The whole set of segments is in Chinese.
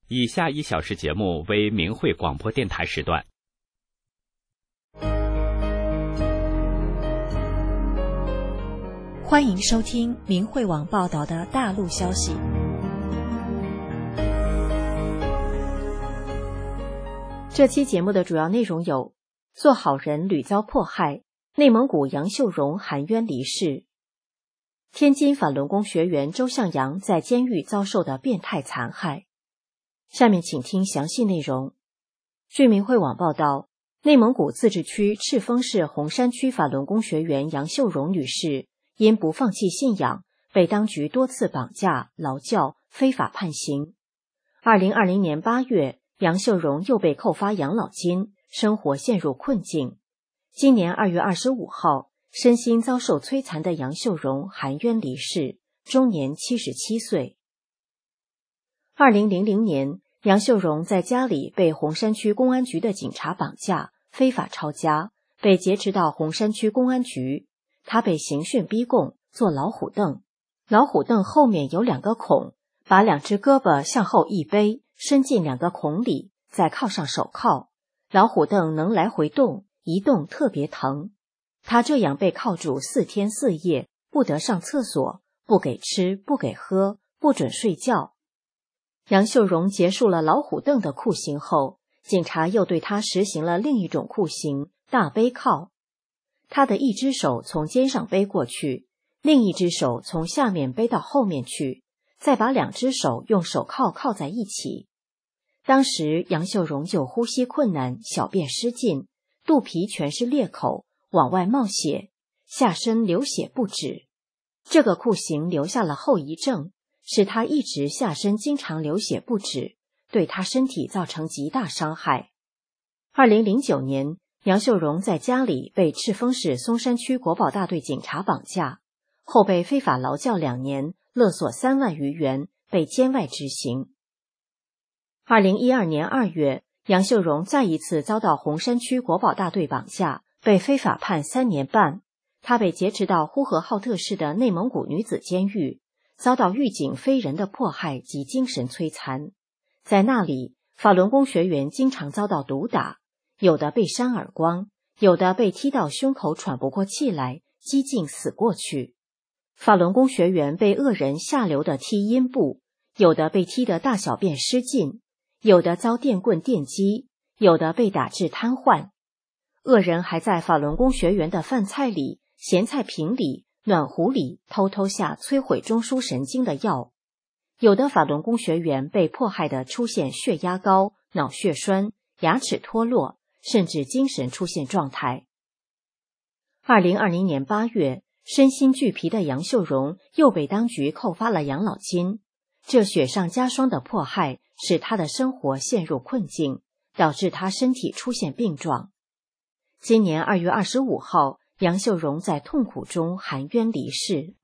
以下1小时节目为明慧广播电台时段。 欢迎收听明慧网报道的大陆消息。这期节目的主要内容有：做好人屡遭迫害，内蒙古杨秀荣含冤离世；天津法轮功学员周向阳在监狱遭受的变态残害。下面请听详细内容。据明慧网报道，内蒙古自治区赤峰市红山区法轮功学员杨秀荣女士因不放弃信仰，被当局多次绑架、劳教、非法判刑。2020年8月，杨秀荣又被扣发养老金，生活陷入困境。今年2月25号，身心遭受摧残的杨秀荣含冤离世，终年77岁。2000年，杨秀荣在家里被红山区公安局的警察绑架，非法抄家，被劫持到红山区公安局。他被刑讯逼供，坐老虎凳，老虎凳后面有2个孔，把2只胳膊向后一背，伸进2个孔里，再铐上手铐。老虎凳能来回动，一动特别疼。他这样被铐住4天4夜，不得上厕所，不给吃，不给喝，不准睡觉。杨秀荣结束了老虎凳的酷刑后，警察又对他实行了另一种酷刑——大背铐。他的一只手从肩上背过去，另一只手从下面背到后面去，再把2只手用手铐铐在一起。当时杨秀荣就呼吸困难，小便失禁，肚皮全是裂口，往外冒血，下身流血不止。这个酷刑留下了后遗症，使他一直下身经常流血不止，对他身体造成极大伤害。2009年，杨秀荣在家里被赤峰市松山区国保大队警察绑架，后被非法劳教2年，勒索3万余元，被监外执行。2012年2月，杨秀荣再一次遭到红山区国保大队绑架，被非法判3年半。他被劫持到呼和浩特市的内蒙古女子监狱，遭到狱警非人的迫害及精神摧残。在那里，法轮功学员经常遭到毒打，有的被扇耳光，有的被踢到胸口喘不过气来，几近死过去。法轮功学员被恶人下流的踢阴部，有的被踢得大小便失禁，有的遭电棍电击，有的被打致瘫痪。恶人还在法轮功学员的饭菜里、咸菜瓶里、暖壶里偷偷下摧毁中枢神经的药。有的法轮功学员被迫害的出现血压高、脑血栓、牙齿脱落，甚至精神出现状态。2020年8月，身心俱疲的杨秀荣又被当局扣发了养老金。这雪上加霜的迫害使他的生活陷入困境，导致他身体出现病状。今年2月25号，杨秀荣在痛苦中含冤离世。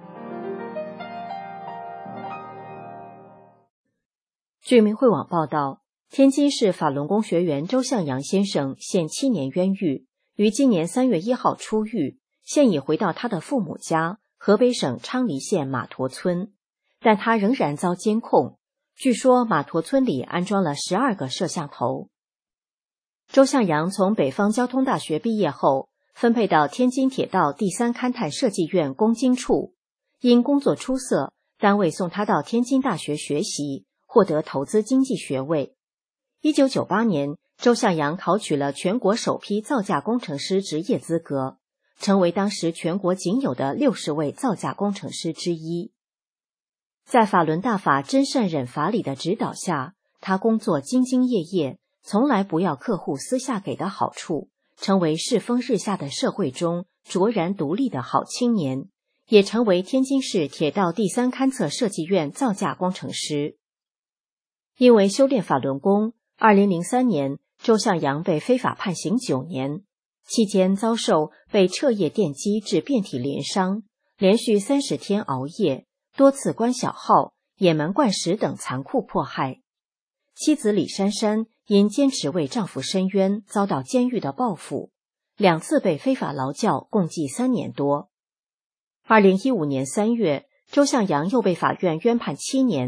据明慧网报道，天津市法轮功学员周向阳先生现7年冤狱，于今年3月1号出狱，现已回到他的父母家，河北省昌黎县马坨村，但他仍然遭监控。据说马坨村里安装了12个摄像头。周向阳从北方交通大学毕业后，分配到天津铁道第3勘探设计院工经处，因工作出色，单位送他到天津大学学习，获得投资经济学位。1998年，周向阳考取了全国首批造价工程师职业资格，成为当时全国仅有的60位造价工程师之一。在法轮大法真善忍法理的指导下，他工作兢兢业业，从来不要客户私下给的好处，成为世风日下的社会中卓然独立的好青年，也成为天津市铁道第3勘测设计院造价工程师。因为修炼法轮功，2003年，周向阳被非法判刑9年，期间遭受被彻夜电击致遍体鳞伤，连续30天熬夜，多次关小号、野蛮灌食等残酷迫害。妻子李珊珊因坚持为丈夫申冤，遭到监狱的报复，2次被非法劳教，共计3年多。2015年3月，周向阳又被法院冤判7年，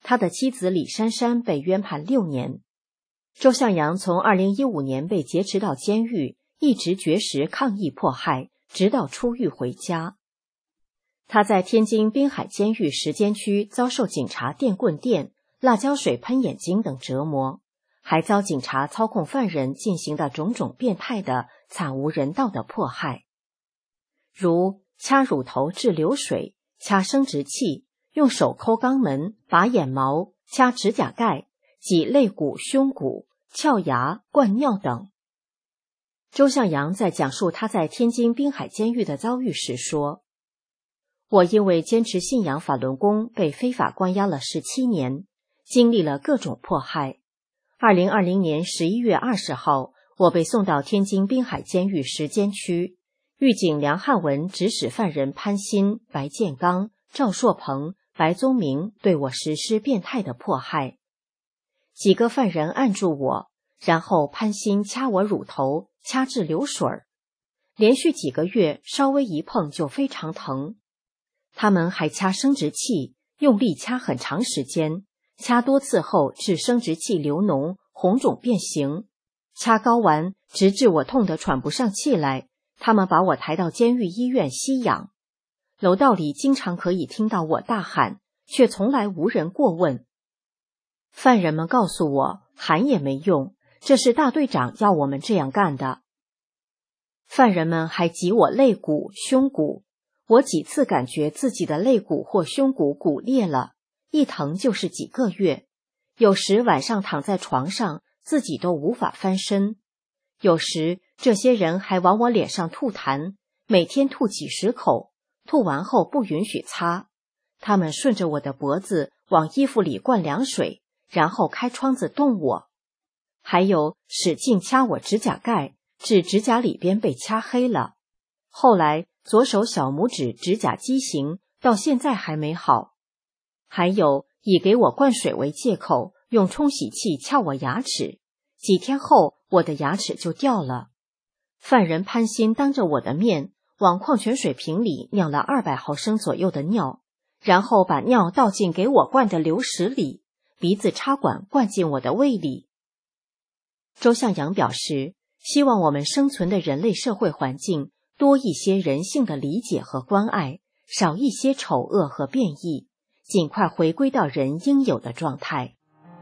他的妻子李珊珊被冤判6年。周向阳从2015年被劫持到监狱，一直绝食抗议迫害，直到出狱回家。他在天津滨海监狱实监区遭受警察电棍电、辣椒水喷眼睛等折磨，还遭警察操控犯人进行的种种变态的惨无人道的迫害，如掐乳头治流水、掐生殖器、用手抠肛门、拔眼毛、掐指甲盖、挤肋骨、胸骨、撬牙、灌尿等。周向阳在讲述他在天津滨海监狱的遭遇时说，我因为坚持信仰法轮功被非法关押了17年，经历了各种迫害。2020年11月20号，我被送到天津滨海监狱实监区，狱警梁汉文指使犯人潘鑫、白建刚、赵硕鹏、白宗明对我实施变态的迫害。几个犯人按住我，然后潘鑫掐我乳头，掐至流水，连续几个月稍微一碰就非常疼。他们还掐生殖器，用力掐很长时间，掐多次后致生殖器流脓、红肿变形，掐睾丸直至我痛得喘不上气来。他们把我抬到监狱医院吸氧，楼道里经常可以听到我大喊，却从来无人过问。犯人们告诉我，喊也没用，这是大队长要我们这样干的。犯人们还挤我肋骨、胸骨，我几次感觉自己的肋骨或胸骨骨裂了，一疼就是几个月。有时晚上躺在床上，自己都无法翻身。有时这些人还往我脸上吐痰，每天吐几10口，吐完后不允许擦。他们顺着我的脖子往衣服里灌凉水，然后开窗子冻我。还有使劲掐我指甲盖，致指甲里边被掐黑了。后来左手小拇指指甲畸形，到现在还没好。还有以给我灌水为借口，用冲洗器撬我牙齿，几天后我的牙齿就掉了。犯人潘鑫当着我的面往矿泉水瓶里尿了200毫升左右的尿，然后把尿倒进给我灌的流食里，鼻子插管灌进我的胃里。周向阳表示，希望我们生存的人类社会环境多一些人性的理解和关爱，少一些丑恶和变异，尽快回归到人应有的状态。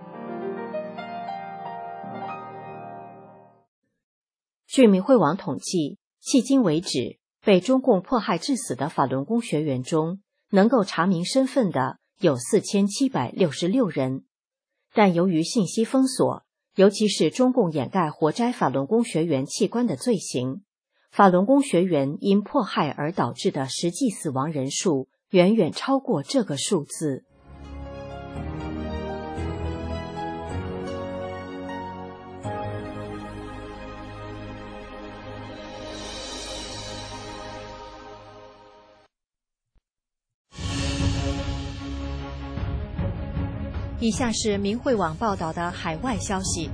据民会网统计，迄今为止，被中共迫害致死的法轮功学员中，能够查明身份的有4766人。但由于信息封锁，尤其是中共掩盖活摘法轮功学员器官的罪行，法轮功学员因迫害而导致的实际死亡人数远远超过这个数字。以下是民会网报道的海外消息，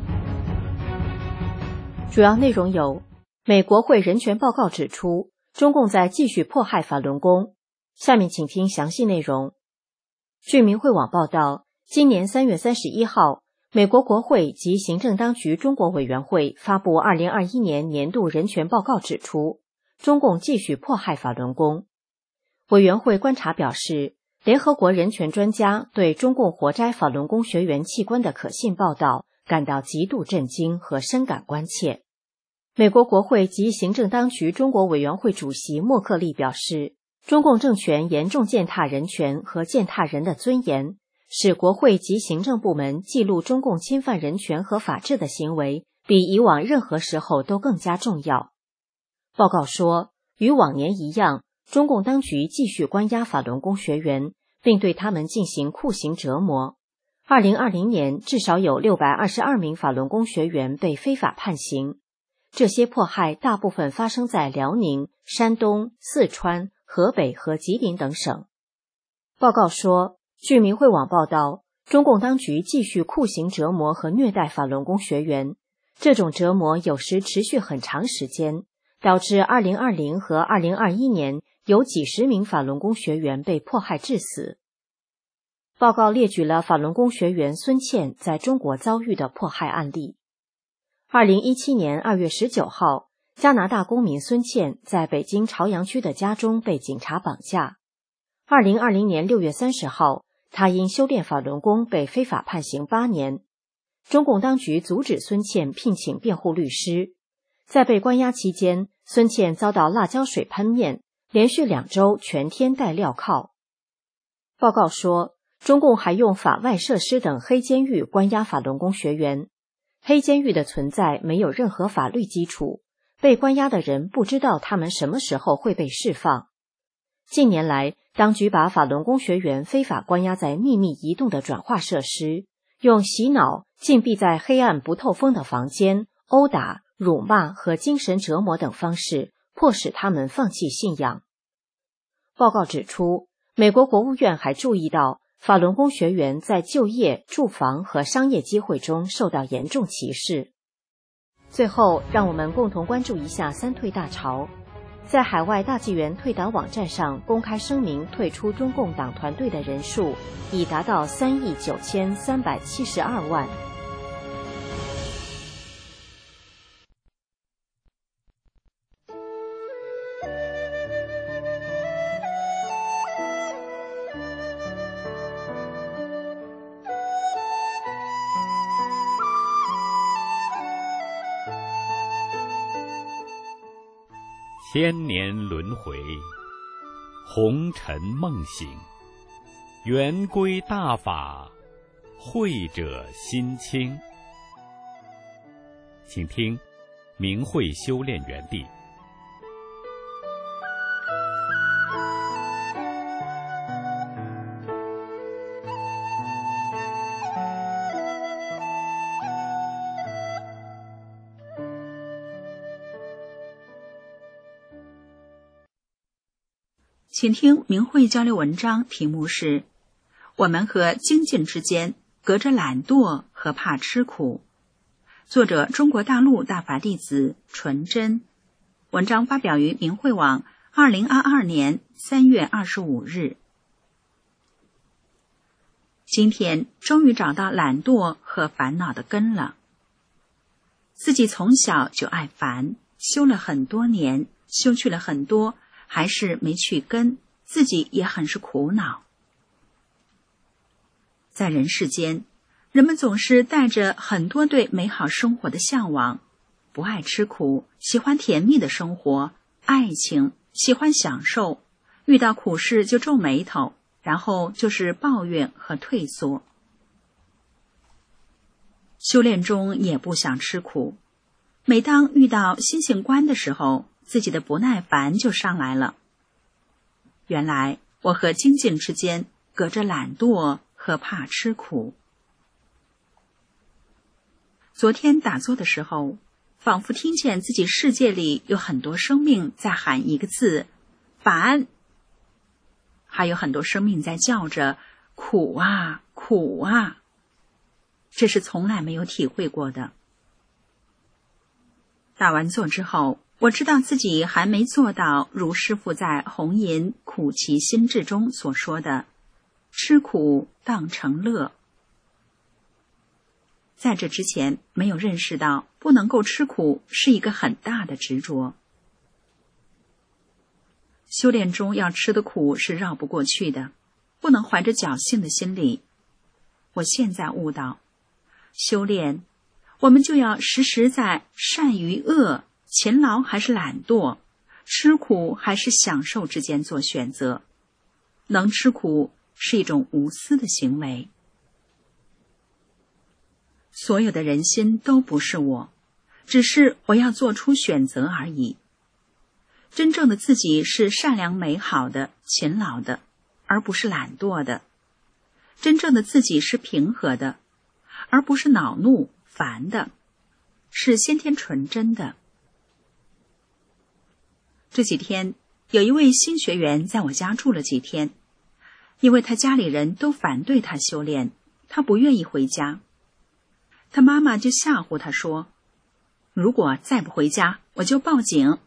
主要内容有：美国会人权报告指出，中共在继续迫害法轮功。下面请听详细内容。据民会网报道，今年3月31号，美国国会及行政当局中国委员会发布2021年年度人权报告指出，中共继续迫害法轮功。委员会观察表示，联合国人权专家对中共活摘法轮功学员器官的可信报道感到极度震惊和深感关切。美国国会及行政当局中国委员会主席莫克利表示，中共政权严重践踏人权和践踏人的尊严，使国会及行政部门记录中共侵犯人权和法治的行为比以往任何时候都更加重要。报告说，与往年一样，中共当局继续关押法轮功学员，并对他们进行酷刑折磨。2020年，至少有622名法轮功学员被非法判刑。这些迫害大部分发生在辽宁、山东、四川、河北和吉林等省。报告说，据民会网报道，中共当局继续酷刑折磨和虐待法轮功学员，这种折磨有时持续很长时间，导致2020和2021年有几十名法轮功学员被迫害致死。 报告列举了法轮功学员孙茜在中国遭遇的迫害案例。2017年2月19号，加拿大公民孙茜在北京朝阳区的家中被警察绑架。2020年6月30号，他因修炼法轮功被非法判刑8年。中共当局阻止孙茜聘请辩护律师。在被关押期间，孙茜遭到辣椒水喷面，连续2周全天戴镣铐。报告说，中共还用法外设施等黑监狱关押法轮功学员。黑监狱的存在没有任何法律基础，被关押的人不知道他们什么时候会被释放。近年来，当局把法轮功学员非法关押在秘密移动的转化设施，用洗脑、禁闭在黑暗不透风的房间、殴打、辱骂和精神折磨等方式，迫使他们放弃信仰。报告指出，美国国务院还注意到，法轮功学员在就业、住房和商业机会中受到严重歧视。最后，让我们共同关注一下三退大潮。在海外大纪元退党网站上公开声明退出中共党团队的人数已达到3.9372亿。 千年轮回，红尘梦醒，圆规大法，慧者心清。请听明慧修炼园地。 请听明慧交流文章，题目是我们和精进之间隔着懒惰和怕吃苦，作者中国大陆大法弟子纯真。文章发表于明慧网2022年3月25日。今天终于找到懒惰和烦恼的根了。自己从小就爱烦，修了很多年，修去了很多，还是没去根，自己也很是苦恼。在人世间，人们总是带着很多对美好生活的向往，不爱吃苦，喜欢甜蜜的生活，爱情，喜欢享受，遇到苦事就皱眉头，然后就是抱怨和退缩。修炼中也不想吃苦，每当遇到心性关的时候，自己的不耐烦就上来了。原来我和精进之间隔着懒惰和怕吃苦。昨天打坐的时候，仿佛听见自己世界里有很多生命在喊一个字，烦。还有很多生命在叫着苦啊，苦啊。这是从来没有体会过的。打完坐之后，我知道自己还没做到如师父在《红银苦其心志》中所说的吃苦当成乐。在这之前没有认识到不能够吃苦是一个很大的执着。修炼中要吃的苦是绕不过去的，不能怀着侥幸的心理。我现在悟到，修炼我们就要时时在善与恶、勤劳还是懒惰、吃苦还是享受之间做选择。能吃苦是一种无私的行为。所有的人心都不是我，只是我要做出选择而已。真正的自己是善良美好的、勤劳的，而不是懒惰的。真正的自己是平和的，而不是恼怒、烦的，是先天纯真的。这几天，有一位新学员在我家住了几天，因为他家里人都反对他修炼，他不愿意回家。他妈妈就吓唬他说，如果再不回家，我就报警。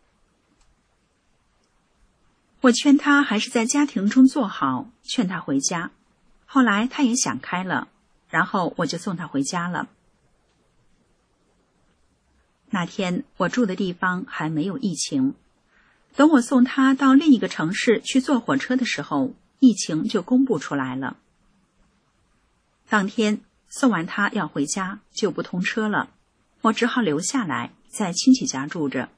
我劝他还是在家庭中做好，劝他回家。 后来他也想开了，然后我就送他回家了。那天我住的地方还没有疫情，等我送他到另一个城市去坐火车的时候，疫情就公布出来了。当天送完他要回家就不通车了，我只好留下来在亲戚家住着。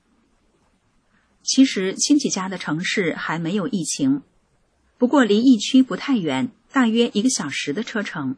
其实亲戚家的城市还没有疫情，不过离疫区不太远，大约1个小时的车程。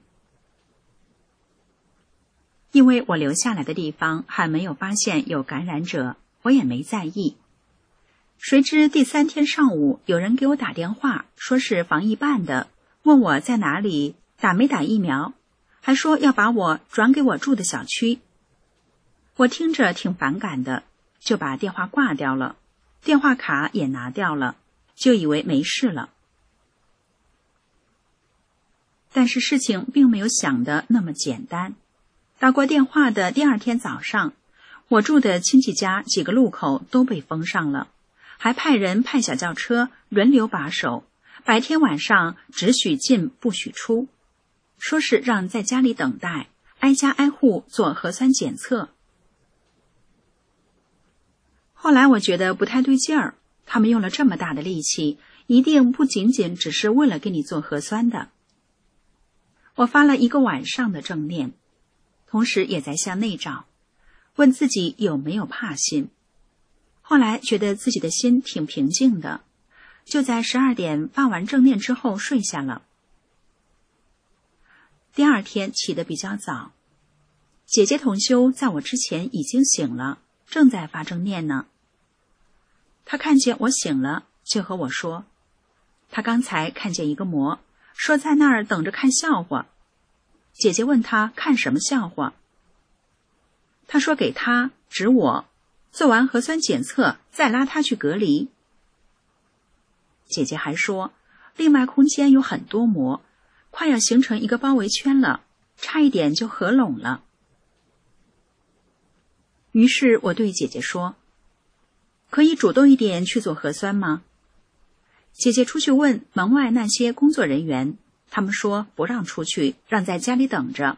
因为我留下来的地方还没有发现有感染者，我也没在意。谁知第3天上午有人给我打电话，说是防疫办的，问我在哪里，打没打疫苗，还说要把我转给我住的小区。我听着挺反感的，就把电话挂掉了，电话卡也拿掉了，就以为没事了。但是事情并没有想的那么简单。打过电话的第2天早上，我住的亲戚家几个路口都被封上了，还派人派小轿车轮流把守，白天晚上只许进不许出，说是让在家里等待，挨家挨户做核酸检测。后来我觉得不太对劲儿，他们用了这么大的力气，一定不仅仅只是为了给你做核酸的。我发了1个晚上的正念，同时也在向内找，问自己有没有怕心。后来觉得自己的心挺平静的，就在12点发完正念之后睡下了。第2天起得比较早，姐姐同修在我之前已经醒了，正在发正念呢。她看见我醒了，就和我说，她刚才看见一个魔，说在那儿等着看笑话。姐姐问她看什么笑话，她说给她指我，做完核酸检测再拉她去隔离。姐姐还说，另外空间有很多魔，快要形成一个包围圈了，差一点就合拢了。于是我对姐姐说，可以主动一点去做核酸吗？姐姐出去问门外那些工作人员，他们说不让出去，让在家里等着。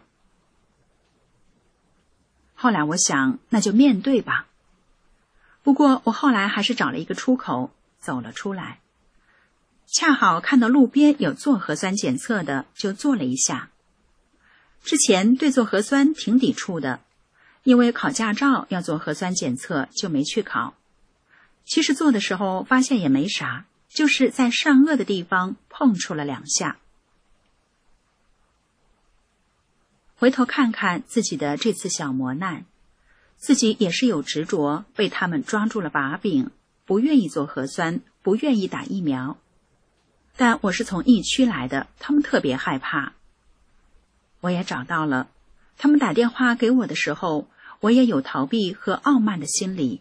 后来我想，那就面对吧。不过我后来还是找了一个出口，走了出来。恰好看到路边有做核酸检测的，就做了一下。之前对做核酸挺抵触的，因为考驾照要做核酸检测，就没去考。其实做的时候发现也没啥，就是在上颚的地方碰触了2下。回头看看自己的这次小磨难，自己也是有执着，被他们抓住了把柄，不愿意做核酸，不愿意打疫苗。但我是从疫区来的，他们特别害怕。我也找到了，他们打电话给我的时候，我也有逃避和傲慢的心理。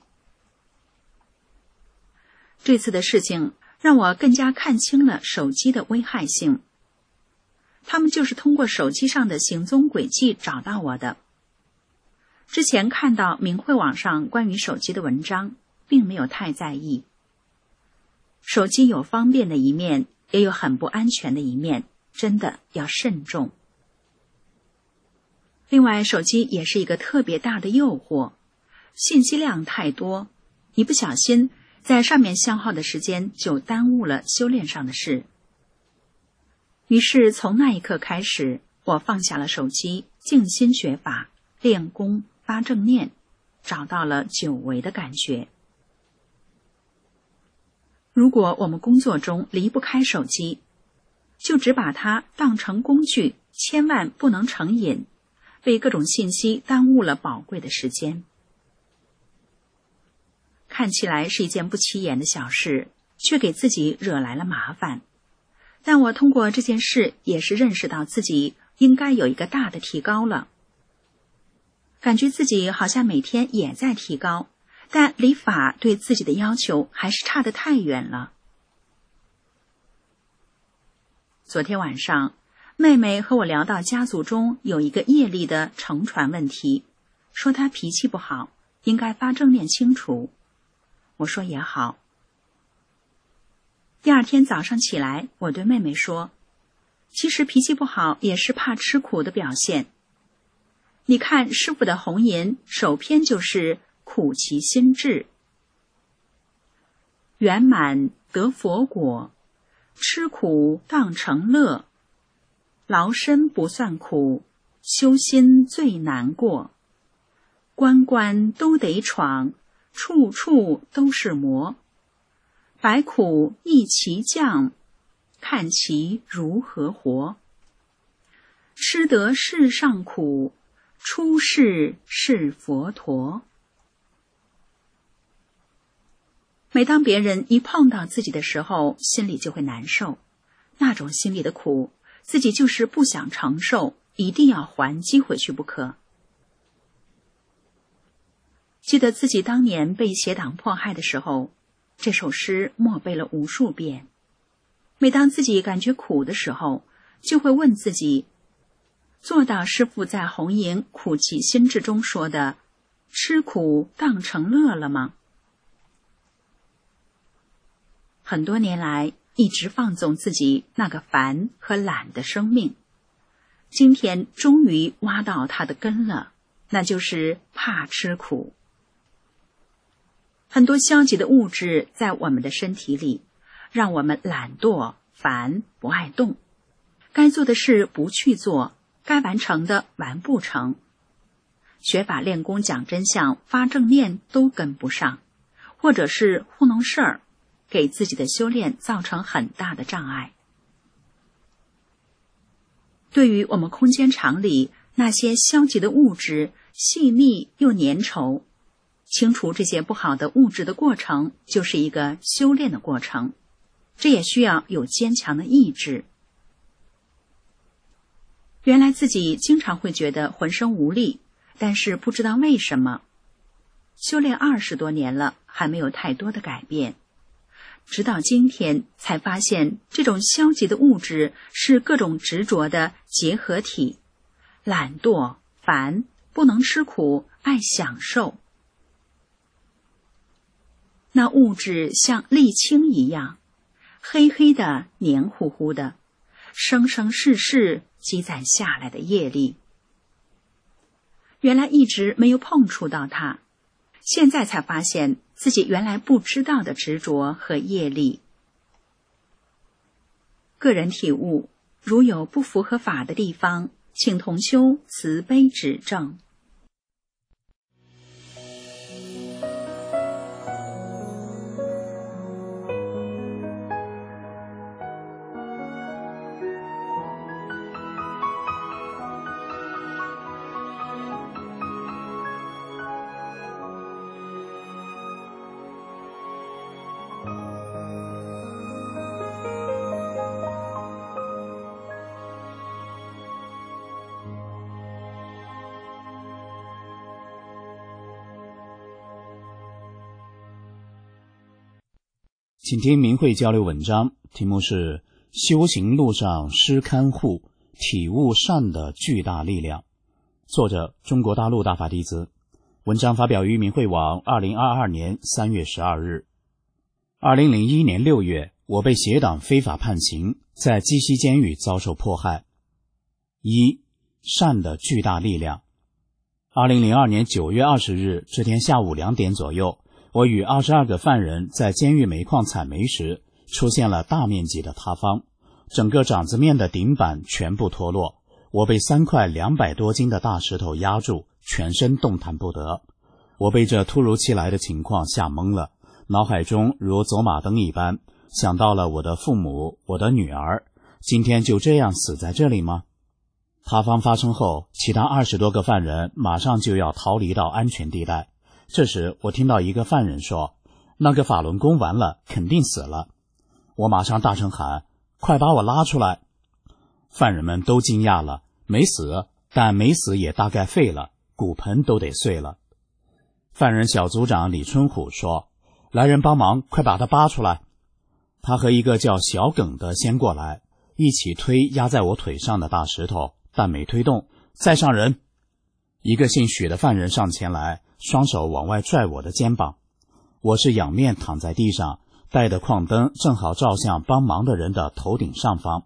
这次的事情让我更加看清了手机的危害性。他们就是通过手机上的行踪轨迹找到我的。之前看到明慧网上关于手机的文章，并没有太在意。手机有方便的一面，也有很不安全的一面，真的要慎重。另外，手机也是一个特别大的诱惑，信息量太多，一不小心在上面消耗的时间就耽误了修炼上的事。于是从那一刻开始，我放下了手机，静心学法，练功，发正念，找到了久违的感觉。如果我们工作中离不开手机，就只把它当成工具，千万不能成瘾，被各种信息耽误了宝贵的时间。看起来是一件不起眼的小事，却给自己惹来了麻烦。但我通过这件事也是认识到自己应该有一个大的提高了。感觉自己好像每天也在提高，但离法对自己的要求还是差得太远了。昨天晚上，妹妹和我聊到家族中有一个业力的承传问题，说她脾气不好，应该发正念清除。我说也好。第2天早上起来，我对妹妹说， 其实脾气不好也是怕吃苦的表现。你看师父的红吟首篇就是苦其心志，圆满得佛果，吃苦当成乐，劳身不算苦，修心最难过，关关都得闯，处处都是磨，百苦一齐降，看其如何活。吃得世上苦，出世是佛陀。每当别人一碰到自己的时候，心里就会难受，那种心里的苦，自己就是不想承受，一定要还击回去不可。记得自己当年被邪党迫害的时候，这首诗默背了无数遍。每当自己感觉苦的时候，就会问自己，做到师父在红吟苦其心志中说的吃苦当成乐了吗？很多年来一直放纵自己那个烦和懒的生命，今天终于挖到它的根了，那就是怕吃苦。很多消极的物质在我们的身体里，让我们懒惰、烦、不爱动，该做的事不去做，该完成的完不成，学法练功讲真相发正念都跟不上，或者是糊弄事儿，给自己的修炼造成很大的障碍。对于我们空间场里那些消极的物质，细腻又粘稠，清除这些不好的物质的过程，就是一个修炼的过程，这也需要有坚强的意志。原来自己经常会觉得浑身无力，但是不知道为什么，修炼20多年了，还没有太多的改变。直到今天才发现，这种消极的物质是各种执着的结合体，懒惰、烦、不能吃苦、爱享受。那物质像沥青一样，黑黑的、黏糊糊的，生生世世积攒下来的业力。原来一直没有碰触到它，现在才发现自己原来不知道的执着和业力。个人体悟，如有不符合法的地方，请同修慈悲指正。 请听明慧交流文章，题目是修行路上师看护，体悟善的巨大力量，作者中国大陆大法弟子。文章发表于明慧网2022年3月12日。2001年6月，我被邪党非法判刑，在鸡西监狱遭受迫害。一、善的巨大力量。2002年9月20日这天下午2点左右，我与22个犯人在监狱煤矿采煤时，出现了大面积的塌方，整个掌子面的顶板全部脱落，我被3块200多斤的大石头压住，全身动弹不得。我被这突如其来的情况吓懵了，脑海中如走马灯一般，想到了我的父母，我的女儿，今天就这样死在这里吗？塌方发生后，其他20多个犯人马上就要逃离到安全地带。这时我听到一个犯人说，那个法轮功完了，肯定死了。我马上大声喊，快把我拉出来。犯人们都惊讶了，没死，但没死也大概废了，骨盆都得碎了。犯人小组长李春虎说，来人帮忙，快把他扒出来。他和一个叫小耿的先过来，一起推压在我腿上的大石头，但没推动，再上人。一个姓许的犯人上前来，双手往外拽我的肩膀。我是仰面躺在地上，带的矿灯正好照向帮忙的人的头顶上方。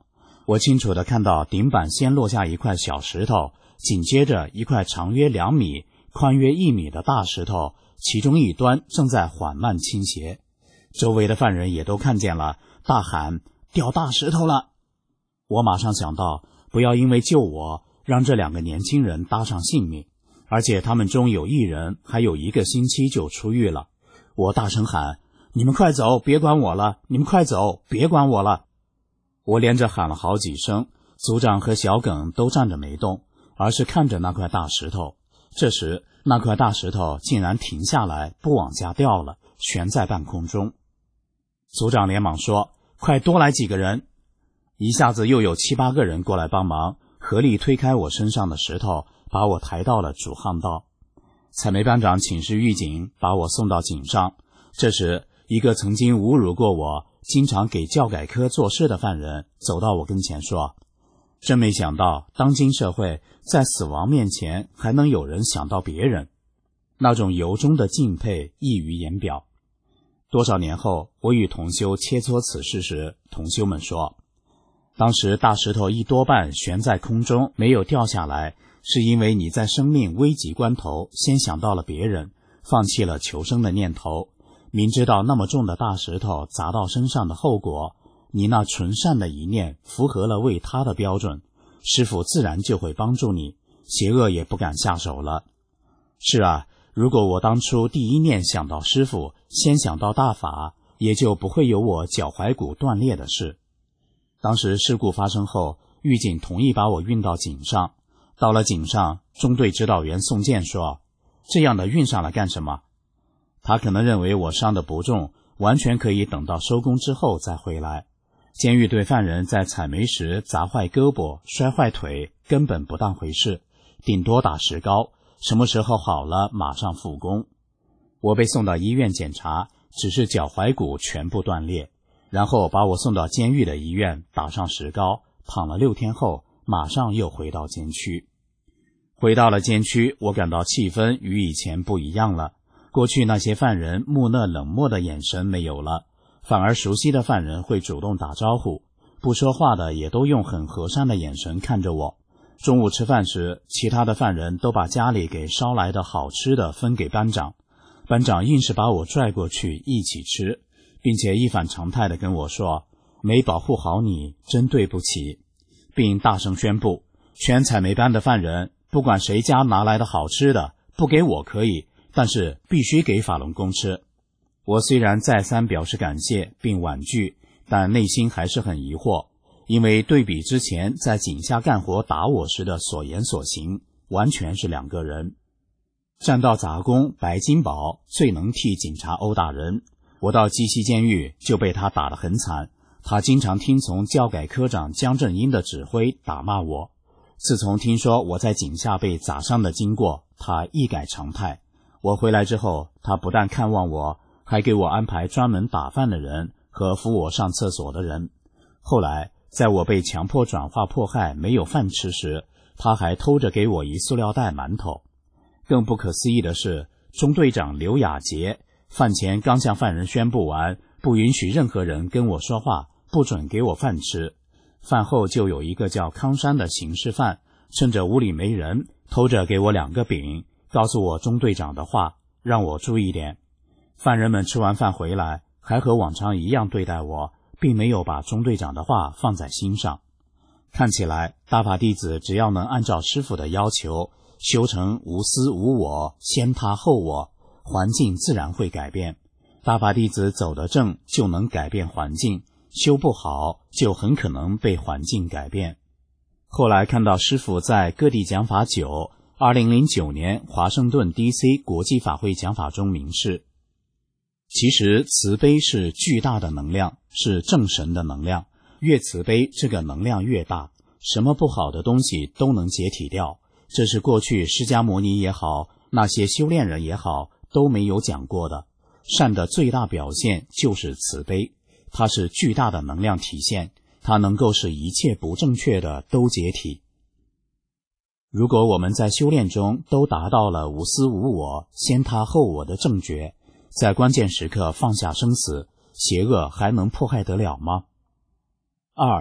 我清楚地看到顶板先落下一块小石头，紧接着一块长约2米、宽约1米的大石头，其中一端正在缓慢倾斜。周围的犯人也都看见了，大喊：掉大石头了！我马上想到，不要因为救我，让这2个年轻人搭上性命，而且他们中有1人还有1个星期就出狱了。我大声喊：你们快走，别管我了！你们快走，别管我了！我连着喊了好几声，组长和小耿都站着没动，而是看着那块大石头。这时那块大石头竟然停下来，不往下掉了，悬在半空中。组长连忙说：快多来几个人！一下子又有7、8个人过来帮忙，合力推开我身上的石头，把我抬到了主巷道。采煤班长请示狱警，把我送到井上。这时一个曾经侮辱过我、经常给教改科做事的犯人走到我跟前说：真没想到当今社会在死亡面前还能有人想到别人，那种由衷的敬佩溢于言表。多少年后，我与同修切磋此事时，同修们说，当时大石头一多半悬在空中没有掉下来，是因为你在生命危急关头先想到了别人，放弃了求生的念头。明知道那么重的大石头砸到身上的后果，你那纯善的一念符合了为他的标准，师父自然就会帮助你，邪恶也不敢下手了。是啊，如果我当初第一念想到师父，先想到大法，也就不会有我脚踝骨断裂的事。当时事故发生后，狱警同意把我运到井上。到了井上，中队指导员宋健说：这样的运上来干什么？他可能认为我伤得不重，完全可以等到收工之后再回来。监狱对犯人在采煤时砸坏胳膊、摔坏腿根本不当回事，顶多打石膏，什么时候好了马上复工。我被送到医院检查，只是脚踝骨全部断裂，然后把我送到监狱的医院打上石膏，躺了6天后马上又回到监区。回到了监区，我感到气氛与以前不一样了。过去那些犯人木讷冷漠的眼神没有了，反而熟悉的犯人会主动打招呼，不说话的也都用很和善的眼神看着我。中午吃饭时，其他的犯人都把家里给烧来的好吃的分给班长，班长硬是把我拽过去一起吃，并且一反常态地跟我说：没保护好你，真对不起，并大声宣布，全采煤班的犯人，不管谁家拿来的好吃的，不给我可以，但是必须给法轮功吃。我虽然再三表示感谢并婉拒，但内心还是很疑惑，因为对比之前在井下干活打我时的所言所行，完全是2个人。战道杂工白金宝最能替警察殴打人，我到鸡西监狱就被他打得很惨，他经常听从教改科长江振英的指挥打骂我。自从听说我在井下被砸伤的经过，他一改常态。我回来之后，他不但看望我，还给我安排专门打饭的人和扶我上厕所的人。后来在我被强迫转化迫害没有饭吃时，他还偷着给我一塑料袋馒头。更不可思议的是，中队长刘雅杰饭前刚向犯人宣布完，不允许任何人跟我说话，不准给我饭吃。饭后就有一个叫康山的刑事犯，趁着屋里没人，偷着给我2个饼，告诉我中队长的话，让我注意点。犯人们吃完饭回来，还和往常一样对待我，并没有把中队长的话放在心上。看起来大法弟子只要能按照师父的要求，修成无私无我，先他后我，环境自然会改变。大法弟子走得正，就能改变环境，修不好就很可能被环境改变。后来看到师父在各地讲法9 2009年华盛顿 DC 国际法会讲法中明示，其实慈悲是巨大的能量，是正神的能量，越慈悲这个能量越大，什么不好的东西都能解体掉。这是过去释迦牟尼也好，那些修炼人也好都没有讲过的。善的最大表现就是慈悲，它是巨大的能量体现，它能够使一切不正确的都解体。如果我们在修炼中都达到了无私无我，先他后我的正觉，在关键时刻放下生死，邪恶还能迫害得了吗？2.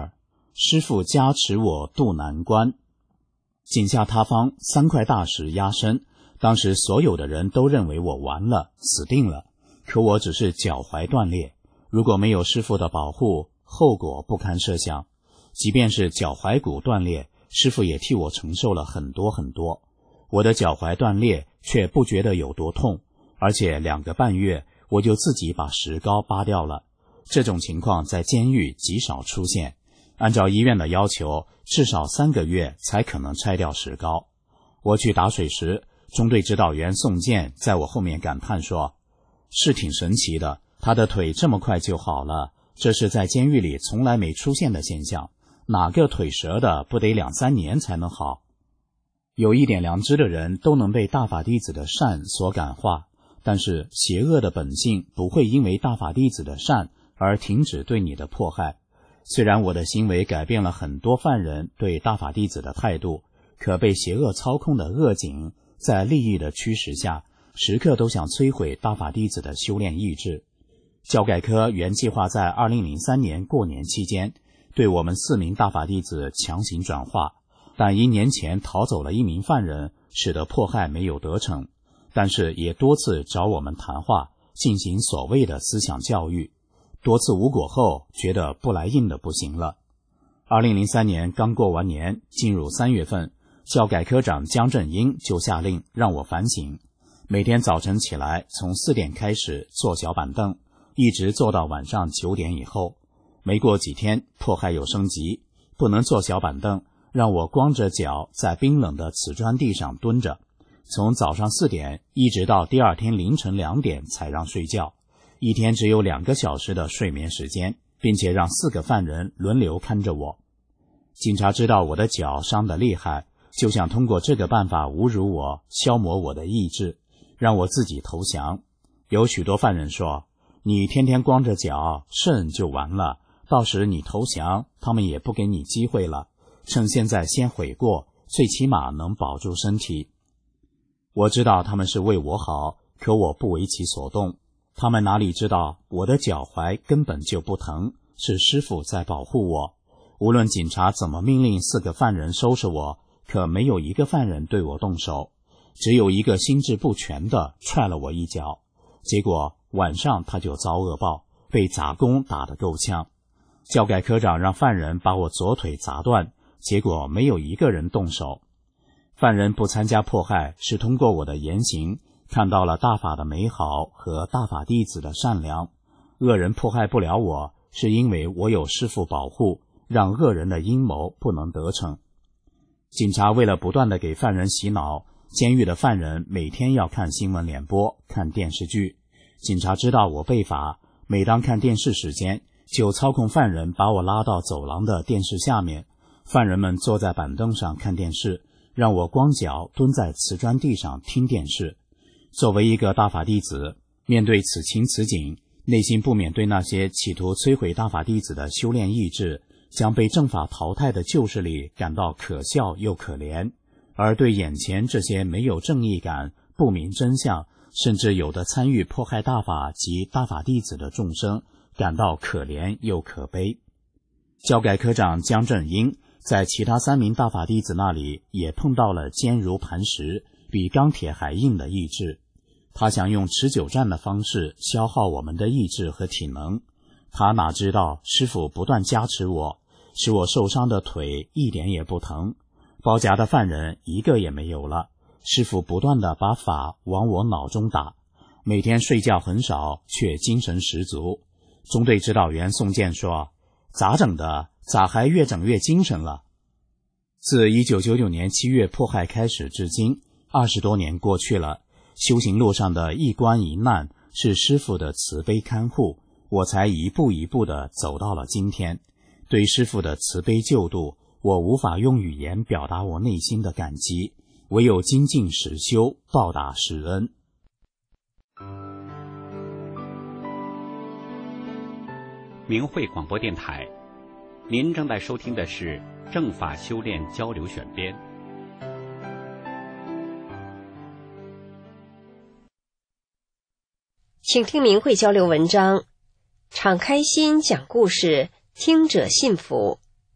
师父加持我渡难关。井下他方3块大石压身，当时所有的人都认为我完了，死定了。可我只是脚踝断裂，如果没有师父的保护，后果不堪设想。即便是脚踝骨断裂，师父也替我承受了很多很多。我的脚踝断裂却不觉得有多痛，而且2个半月我就自己把石膏扒掉了。这种情况在监狱极少出现，按照医院的要求，至少3个月才可能拆掉石膏。我去打水时，中队指导员宋健在我后面感叹说，是挺神奇的，他的腿这么快就好了，这是在监狱里从来没出现的现象，哪个腿折的不得2-3年才能好。有一点良知的人都能被大法弟子的善所感化，但是邪恶的本性不会因为大法弟子的善而停止对你的迫害。虽然我的行为改变了很多犯人对大法弟子的态度，可被邪恶操控的恶警在利益的驱使下，时刻都想摧毁大法弟子的修炼意志。教改科原计划在2003年过年期间对我们4名大法弟子强行转化，但因年前逃走了1名犯人，使得迫害没有得逞，但是也多次找我们谈话，进行所谓的思想教育。多次无果后，觉得不来硬的不行了。2003年刚过完年，进入3月份，教改科长姜振英就下令让我反省，每天早晨起来从4点开始坐小板凳，一直坐到晚上9点以后。没过几天，迫害又升级，不能坐小板凳，让我光着脚在冰冷的瓷砖地上蹲着，从早上4点一直到第2天凌晨2点才让睡觉，一天只有2个小时的睡眠时间，并且让4个犯人轮流看着我。警察知道我的脚伤得厉害，就想通过这个办法侮辱我，消磨我的意志，让我自己投降。有许多犯人说，你天天光着脚肾就完了，到时你投降，他们也不给你机会了，趁现在先悔过，最起码能保住身体。我知道他们是为我好，可我不为其所动。他们哪里知道我的脚踝根本就不疼，是师父在保护我。无论警察怎么命令4个犯人收拾我，可没有1个犯人对我动手，只有一个心智不全的踹了我一脚，结果晚上他就遭恶报，被杂工打得够呛。教改科长让犯人把我左腿砸断，结果没有1个人动手。犯人不参加迫害，是通过我的言行看到了大法的美好和大法弟子的善良。恶人迫害不了我，是因为我有师父保护，让恶人的阴谋不能得逞。警察为了不断地给犯人洗脑，监狱的犯人每天要看新闻联播，看电视剧。警察知道我被罚，每当看电视时间，就操控犯人把我拉到走廊的电视下面，犯人们坐在板凳上看电视，让我光脚蹲在瓷砖地上听电视。作为一个大法弟子，面对此情此景，内心不免对那些企图摧毁大法弟子的修炼意志，将被正法淘汰的旧势力感到可笑又可怜，而对眼前这些没有正义感、不明真相，甚至有的参与迫害大法及大法弟子的众生感到可怜又可悲。教改科长姜振英在其他3名大法弟子那里也碰到了坚如磐石、比钢铁还硬的意志。他想用持久战的方式消耗我们的意志和体能，他哪知道师父不断加持我，使我受伤的腿一点也不疼，包夹的犯人1个也没有了。师父不断地把法往我脑中打，每天睡觉很少，却精神十足。中队指导员宋健说，咋整的？咋还越整越精神了？自1999年7月迫害开始至今，20多年过去了，修行路上的一关一难是师父的慈悲看护，我才一步一步地走到了今天。对师父的慈悲救度，我无法用语言表达我内心的感激，唯有精进实修，报答师恩。 明慧广播电台，您正在收听的是正法修炼交流选编。 请听明慧交流文章，敞开心讲故事，听者信服。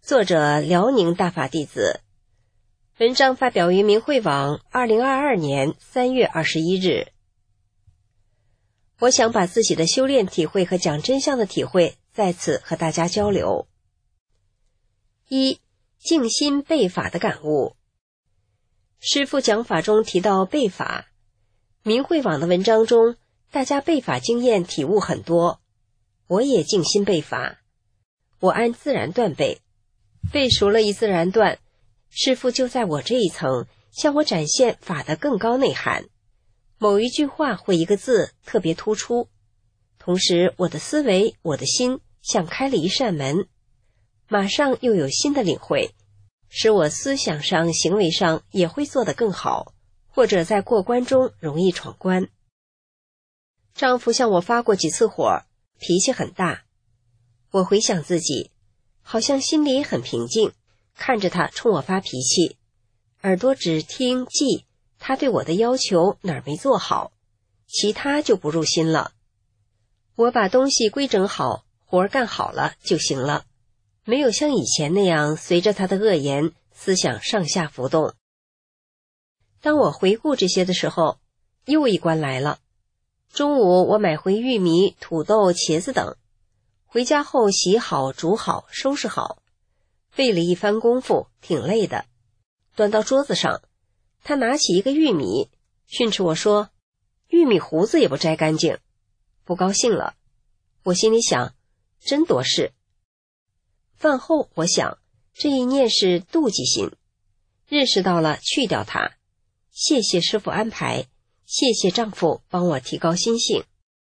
作者辽宁大法弟子。文章发表于明慧网2022年3月21日。我想把自己的修炼体会和讲真相的体会在此和大家交流。一、静心背法的感悟。师父讲法中提到背法，明慧网的文章中大家背法经验体悟很多，我也静心背法。我按自然段背，背熟了一自然段，师父就在我这一层向我展现法的更高内涵，某一句话或一个字特别突出，同时我的思维，我的心像开了一扇门，马上又有新的领会，使我思想上行为上也会做得更好，或者在过关中容易闯关。丈夫向我发过几次火，脾气很大，我回想自己好像心里很平静，看着他冲我发脾气，耳朵只听记他对我的要求哪儿没做好，其他就不入心了。我把东西规整好，活儿干好了就行了，没有像以前那样随着他的恶言思想上下浮动。当我回顾这些的时候，又一关来了。中午我买回玉米、土豆、茄子等，回家后洗好、煮好、收拾好，费了一番功夫，挺累的。端到桌子上，他拿起一个玉米，训斥我说：“玉米胡子也不摘干净。”不高兴了。我心里想，真多事。饭后我想，这一念是妒忌心，认识到了去掉它。谢谢师父安排，谢谢丈夫帮我提高心性。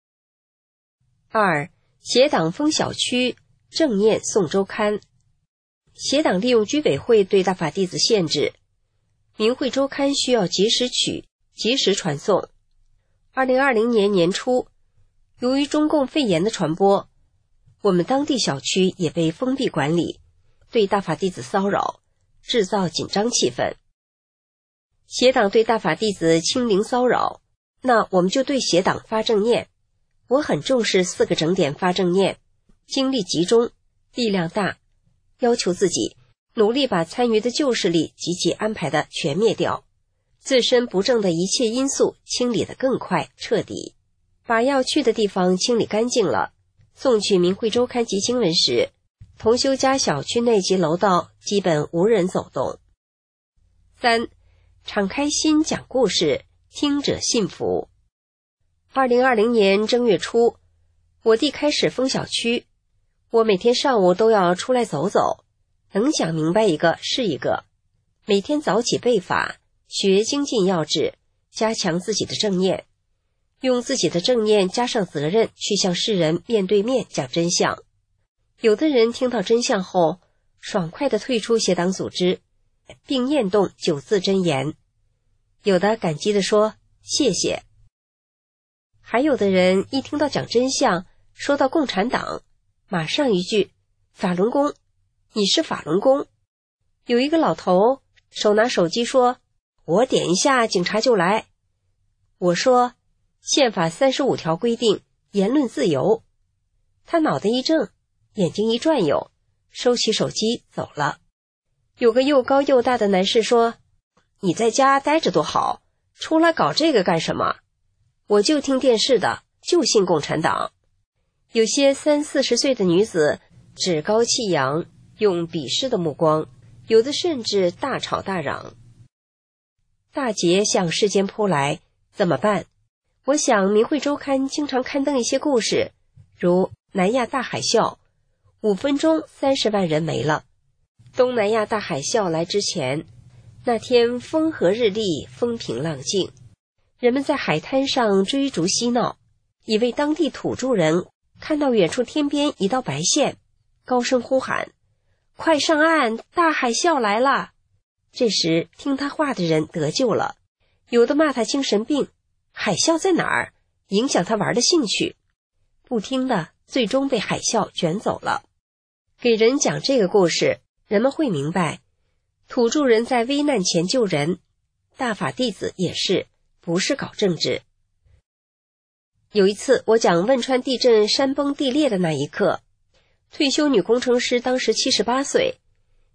二、协党封小区，正念送周刊。协党利用居委会对大法弟子限制，明慧周刊需要及时取，及时传送。2020年年初，由于中共肺炎的传播，我们当地小区也被封闭管理，对大法弟子骚扰，制造紧张气氛。协党对大法弟子清零骚扰，那我们就对协党发正念。我很重视4个整点发正念，精力集中，力量大，要求自己努力把参与的旧势力及其安排的全灭掉，自身不正的一切因素清理得更快彻底，把要去的地方清理干净了。送去明慧周刊及经文时，同修家小区内及楼道基本无人走动。3、敞开心讲故事，听者信服。2020年正月初，我弟开始封小区，我每天上午都要出来走走，能讲明白一个是一个。每天早起背法，学精进要旨，加强自己的正念，用自己的正念加上责任去向世人面对面讲真相。有的人听到真相后，爽快地退出协党组织，并念动9字真言，有的感激地说谢谢。还有的人一听到讲真相，说到共产党，马上一句法轮功，你是法轮功。有一个老头手拿手机说，我点一下警察就来。我说宪法35条规定言论自由。他脑袋一怔，眼睛一转悠，收起手机走了。有个又高又大的男士说，你在家待着多好，出来搞这个干什么？我就听电视的，就信共产党。有些30-40岁的女子趾高气扬，用鄙视的目光，有的甚至大吵大嚷。大劫向世间扑来，怎么办？我想明慧周刊经常刊登一些故事，如南亚大海啸，5分钟30万人没了。东南亚大海啸来之前，那天风和日丽，风平浪静，人们在海滩上追逐嬉闹。一位当地土著人看到远处天边一道白线，高声呼喊，快上岸，大海啸来了。这时听他话的人得救了，有的骂他精神病，海啸在哪儿，影响他玩的兴趣。不听的最终被海啸卷走了。给人讲这个故事，人们会明白，土著人在危难前救人，大法弟子也是，不是搞政治。有一次我讲汶川地震山崩地裂的那一刻，退休女工程师当时78岁，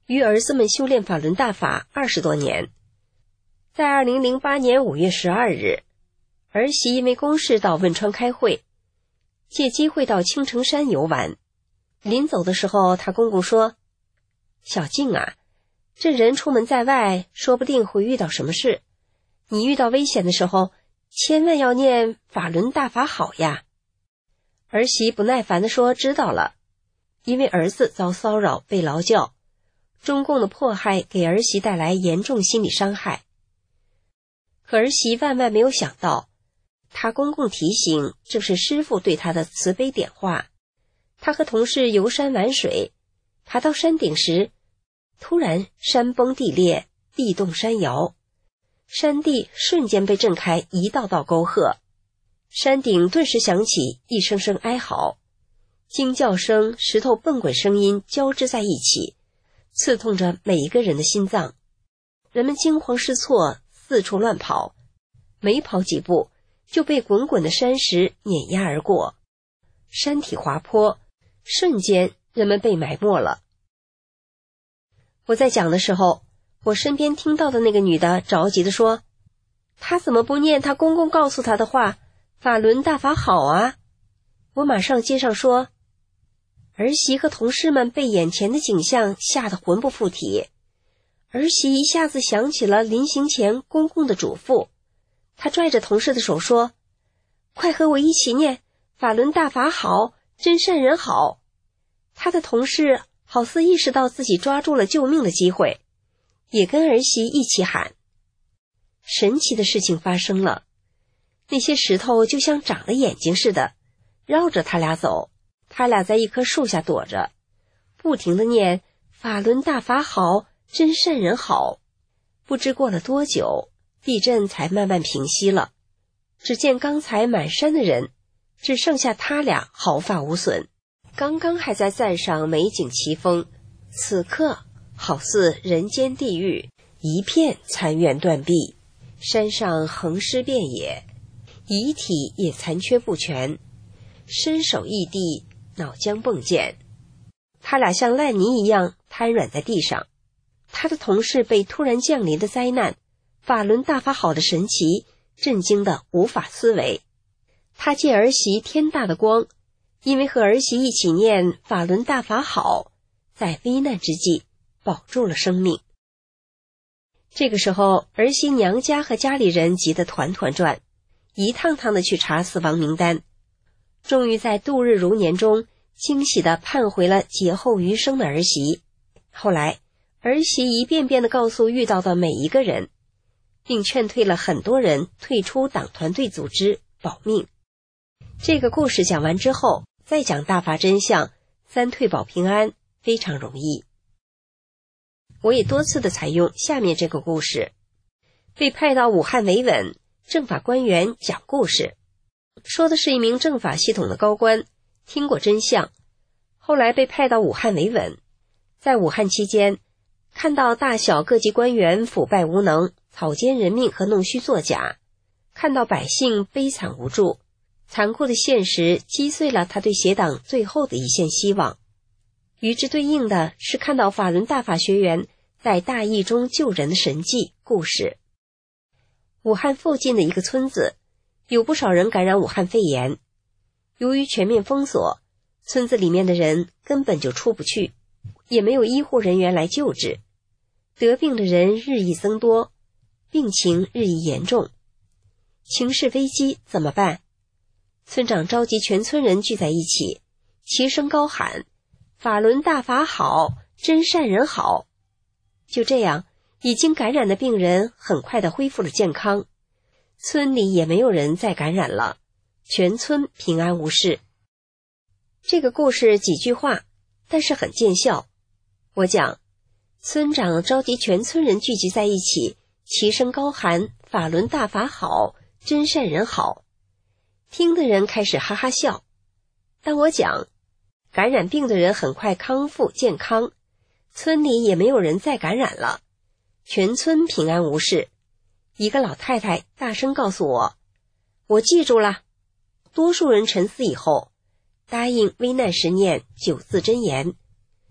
与儿子们修炼法轮大法20多年。在2008年5月12日，儿媳因为公事到汶川开会，借机会到青城山游玩。临走的时候，他公公说：小静啊，这人出门在外，说不定会遇到什么事，你遇到危险的时候，千万要念法轮大法好呀。儿媳不耐烦地说：知道了。因为儿子遭骚扰被劳教，中共的迫害给儿媳带来严重心理伤害。可儿媳万万没有想到，她公公提醒这是师父对她的慈悲点化。她和同事游山玩水，爬到山顶时，突然山崩地裂，地动山摇，山地瞬间被震开一道道沟壑，山顶顿时响起一声声哀嚎，惊叫声、石头蹦滚声音交织在一起，刺痛着每一个人的心脏。人们惊慌失措，四处乱跑，没跑几步就被滚滚的山石碾压而过，山体滑坡，瞬间人们被埋没了。我在讲的时候，我身边听到的那个女的着急地说：她怎么不念她公公告诉她的话，法轮大法好啊。我马上接上说，儿媳和同事们被眼前的景象吓得魂不附体，儿媳一下子想起了临行前公公的嘱咐，她拽着同事的手说：快和我一起念法轮大法好，真善人好。她的同事好似意识到自己抓住了救命的机会，也跟儿媳一起喊。神奇的事情发生了，那些石头就像长了眼睛似的，绕着他俩走。他俩在一棵树下躲着，不停地念法轮大法好，真善人好。不知过了多久，地震才慢慢平息了。只见刚才满山的人，只剩下他俩毫发无损。刚刚还在赞赏美景奇峰，此刻好似人间地狱，一片残垣断壁，山上横尸遍野，遗体也残缺不全，身首异地，脑浆迸溅。他俩像烂泥一样瘫软在地上。他的同事被突然降临的灾难、法轮大法好的神奇震惊得无法思维。他借儿媳天大的光，因为和儿媳一起念法轮大法好，在危难之际保住了生命。这个时候，儿媳娘家和家里人急得团团转，一趟趟的去查死亡名单，终于在度日如年中惊喜地盼回了劫后余生的儿媳。后来儿媳一遍遍地告诉遇到的每一个人，并劝退了很多人退出党团队组织保命。这个故事讲完之后，再讲大法真相，三退保平安非常容易。我也多次的采用下面这个故事。被派到武汉维稳，政法官员讲故事，说的是一名政法系统的高官听过真相，后来被派到武汉维稳，在武汉期间看到大小各级官员腐败无能，草菅人命和弄虚作假，看到百姓悲惨无助，残酷的现实击碎了他对邪党最后的一线希望。与之对应的是看到法轮大法学员在大疫中救人的神迹故事。武汉附近的一个村子，有不少人感染武汉肺炎。由于全面封锁，村子里面的人根本就出不去，也没有医护人员来救治。得病的人日益增多，病情日益严重。情势危机怎么办？村长召集全村人聚在一起，齐声高喊：法轮大法好，真善人好。就这样，已经感染的病人很快地恢复了健康，村里也没有人再感染了，全村平安无事。这个故事几句话，但是很见效。我讲，村长召集全村人聚集在一起，齐声高喊法轮大法好，真善人好。听的人开始哈哈笑。但我讲，感染病的人很快康复健康，村里也没有人再感染了，全村平安无事。一个老太太大声告诉我，我记住了。多数人沉思以后，答应危难时念9字真言。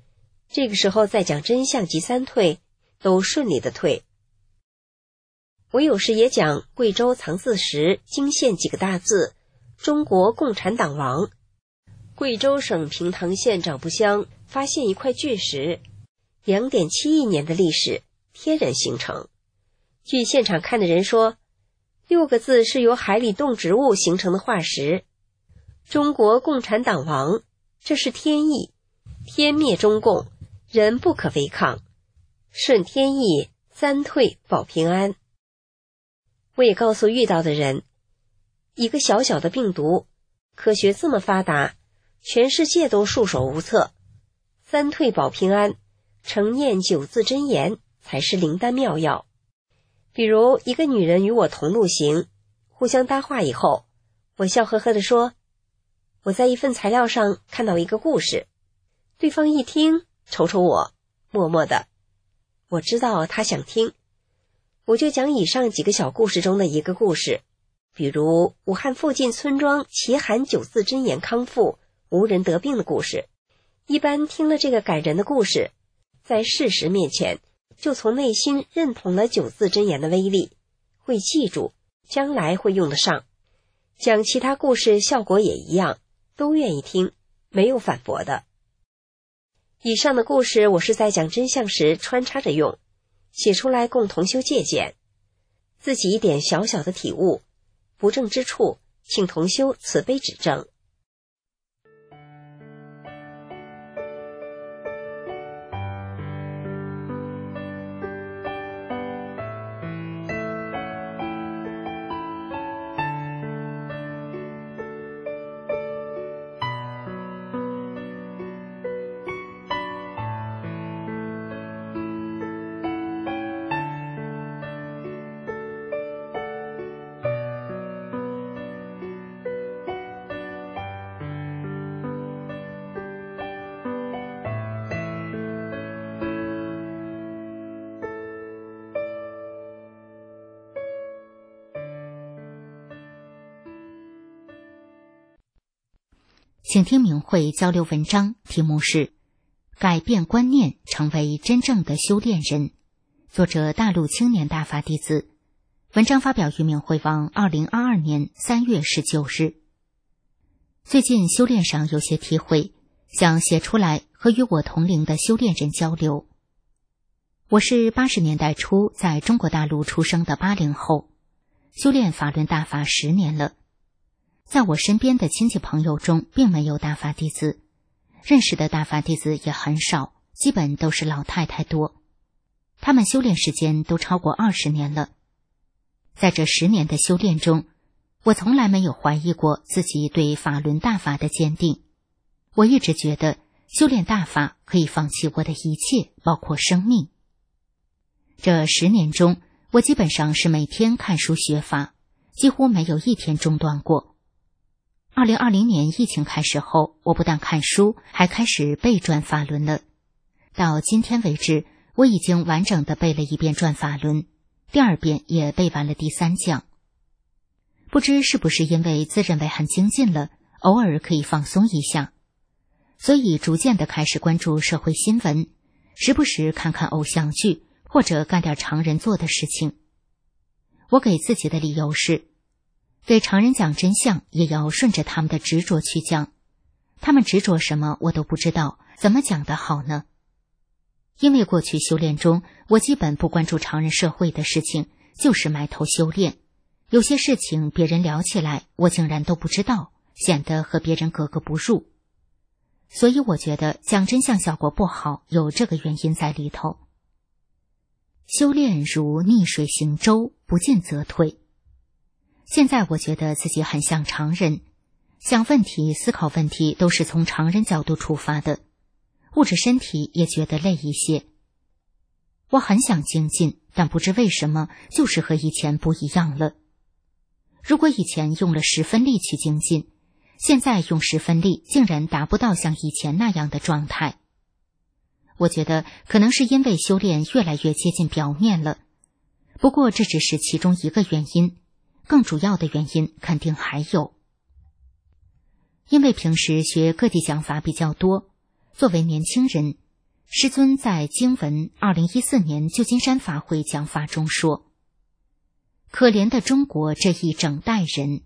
这个时候再讲真相及三退，都顺利的退。我有时也讲贵州藏字石惊现几个大字，中国共产党亡。贵州省平塘县长布乡发现一块巨石，2.7亿年的历史，天然形成。据现场看的人说，6个字是由海里动植物形成的化石。中国共产党亡，这是天意，天灭中共，人不可违抗，顺天意，三退保平安。我也告诉遇到的人，一个小小的病毒，科学这么发达，全世界都束手无策，三退保平安，常念9字真言才是灵丹妙药。比如一个女人与我同路行，互相搭话以后，我笑呵呵地说，我在一份材料上看到一个故事。对方一听，瞅瞅我，默默的，我知道他想听，我就讲以上几个小故事中的一个故事，比如武汉附近村庄齐喊9字真言康复，无人得病的故事。一般听了这个感人的故事，在事实面前就从内心认同了9字真言的威力，会记住，将来会用得上。讲其他故事效果也一样，都愿意听，没有反驳的。以上的故事我是在讲真相时穿插着用，写出来供同修借鉴，自己一点小小的体悟，不正之处，请同修慈悲指正。 请听明慧交流文章，题目是改变观念，成为真正的修炼人，作者大陆青年大法弟子。文章发表于明慧网2022年3月19日。最近修炼上有些体会，想写出来和与我同龄的修炼人交流。我是80年代初在中国大陆出生的80后，修炼法轮大法10年了。在我身边的亲戚朋友中并没有大法弟子，认识的大法弟子也很少，基本都是老太太多。他们修炼时间都超过20年了。在这10年的修炼中，我从来没有怀疑过自己对法轮大法的坚定。我一直觉得修炼大法可以放弃我的一切，包括生命。这10年中，我基本上是每天看书学法，几乎没有一天中断过。2020年疫情开始后，我不但看书，还开始背转法轮了。到今天为止，我已经完整的背了1遍转法轮，第2遍也背完了第3讲。不知是不是因为自认为很精进了，偶尔可以放松一下，所以逐渐的开始关注社会新闻，时不时看看偶像剧，或者干点常人做的事情。我给自己的理由是，给常人讲真相，也要顺着他们的执着去讲。他们执着什么我都不知道，怎么讲得好呢？因为过去修炼中，我基本不关注常人社会的事情，就是埋头修炼。有些事情别人聊起来，我竟然都不知道，显得和别人格格不入。所以我觉得讲真相效果不好，有这个原因在里头。修炼如逆水行舟，不进则退。现在我觉得自己很像常人，想问题、思考问题都是从常人角度出发的，物质身体也觉得累一些。我很想精进，但不知为什么，就是和以前不一样了。如果以前用了10分力去精进，现在用10分力竟然达不到像以前那样的状态。我觉得可能是因为修炼越来越接近表面了，不过这只是其中一个原因，更主要的原因肯定还有。因为平时学各地讲法比较多，作为年轻人， 师尊在经文2014年旧金山法会讲法中说：“可怜的中国这一整代人。”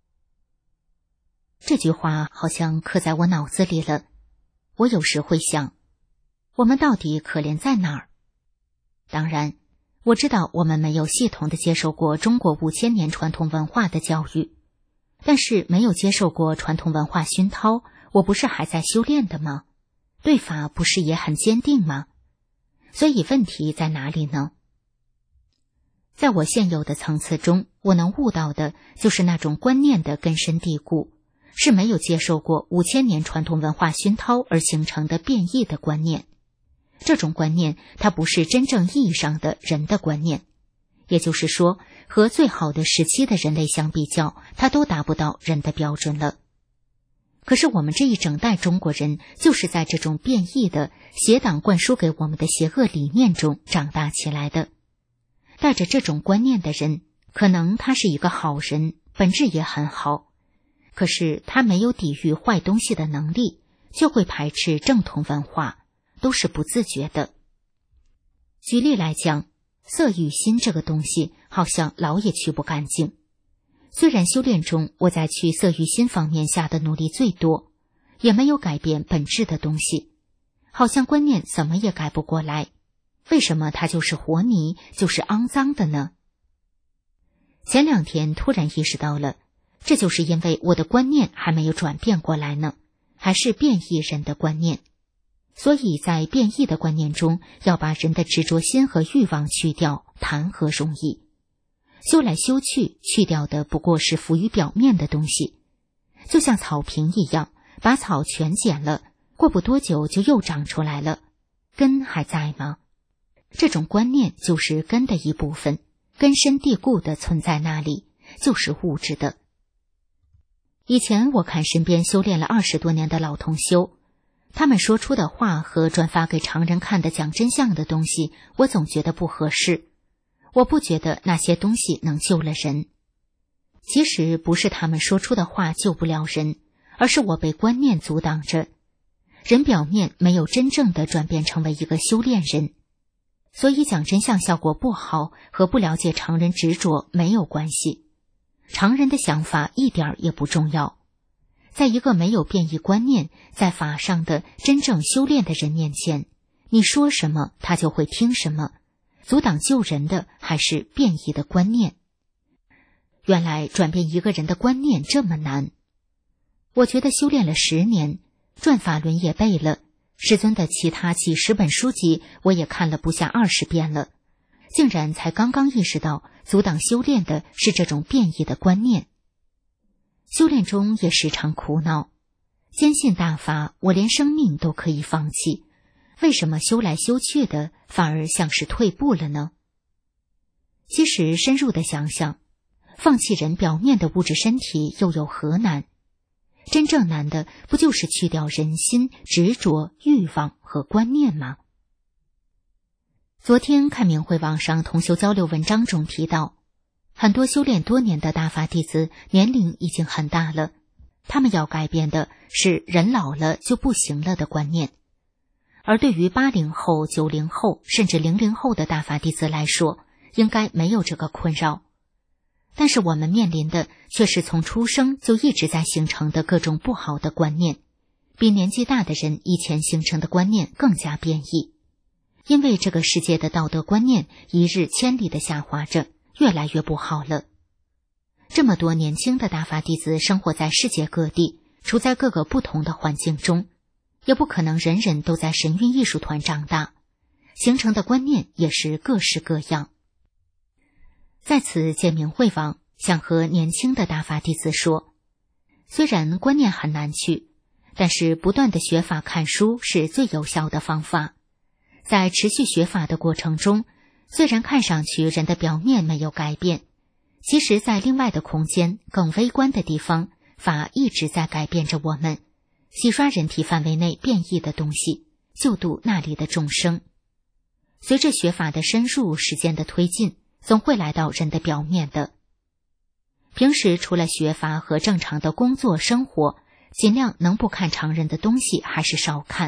这句话好像刻在我脑子里了。我有时会想，我们到底可怜在哪儿？当然，我知道我们没有系统的接受过中国5000年传统文化的教育，但是没有接受过传统文化熏陶，我不是还在修炼的吗？对法不是也很坚定吗？所以问题在哪里呢？在我现有的层次中，我能悟到的就是那种观念的根深蒂固，是没有接受过5000年传统文化熏陶而形成的变异的观念。这种观念它不是真正意义上的人的观念，也就是说，和最好的时期的人类相比较，它都达不到人的标准了。可是我们这一整代中国人就是在这种变异的邪党灌输给我们的邪恶理念中长大起来的。带着这种观念的人，可能他是一个好人，本质也很好，可是他没有抵御坏东西的能力，就会排斥正统文化，都是不自觉的。举例来讲，色欲心这个东西好像老也去不干净。虽然修炼中我在去色欲心方面下的努力最多，也没有改变本质的东西，好像观念怎么也改不过来。为什么它就是活泥，就是肮脏的呢？前2天突然意识到了，这就是因为我的观念还没有转变过来呢，还是变异人的观念。所以在变异的观念中，要把人的执着心和欲望去掉，谈何容易？修来修去，去掉的不过是浮于表面的东西，就像草坪一样，把草全剪了，过不多久就又长出来了，根还在吗？这种观念就是根的一部分，根深蒂固的存在那里，就是物质的。以前我看身边修炼了20多年的老同修，他们说出的话和转发给常人看的讲真相的东西，我总觉得不合适。我不觉得那些东西能救了人。其实不是他们说出的话救不了人，而是我被观念阻挡着。人表面没有真正的转变成为一个修炼人，所以讲真相效果不好和不了解常人执着没有关系。常人的想法一点也不重要。在一个没有变异观念，在法上的真正修炼的人面前，你说什么他就会听什么。阻挡救人的还是变异的观念。原来转变一个人的观念这么难。我觉得修炼了10年，转法轮也背了，师尊的其他几10本书籍我也看了不下20遍了，竟然才刚刚意识到阻挡修炼的是这种变异的观念。修炼中也时常苦恼，坚信大法，我连生命都可以放弃，为什么修来修去的反而像是退步了呢？其实深入的想想，放弃人表面的物质身体又有何难？真正难的不就是去掉人心、执着、欲望和观念吗？昨天看明慧网上同修交流文章中提到，很多修炼多年的大法弟子年龄已经很大了，他们要改变的是人老了就不行了的观念。而对于80后、90后甚至00后的大法弟子来说，应该没有这个困扰。但是我们面临的却是从出生就一直在形成的各种不好的观念，比年纪大的人以前形成的观念更加变异。因为这个世界的道德观念一日千里的下滑着，越来越不好了。这么多年轻的大法弟子生活在世界各地，处在各个不同的环境中，也不可能人人都在神韵艺术团长大，形成的观念也是各式各样。在此借明慧网想和年轻的大法弟子说，虽然观念很难去，但是不断的学法看书是最有效的方法。在持续学法的过程中，虽然看上去人的表面没有改变，其实在另外的空间更微观的地方，法一直在改变着我们，洗刷人体范围内变异的东西，救度那里的众生。随着学法的深入，时间的推进，总会来到人的表面的。平时除了学法和正常的工作生活，尽量能不看常人的东西还是少看，